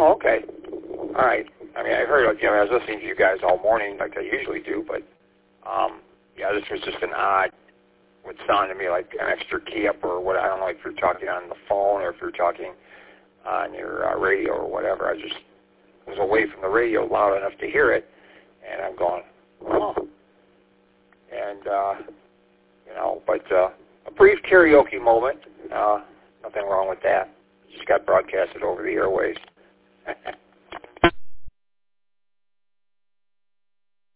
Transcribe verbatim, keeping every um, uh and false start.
Oh, okay. All right. I mean, I heard, you know, I was listening to you guys all morning like I usually do, but, um, yeah, this was just an odd, what sounded to me like an extra key up or what. I don't know if you're talking on the phone or if you're talking on your uh, radio or whatever. I just was away from the radio loud enough to hear it, and I'm going, oh. And, uh, you know, but uh, a brief karaoke moment, uh, nothing wrong with that. Just got broadcasted over the airwaves.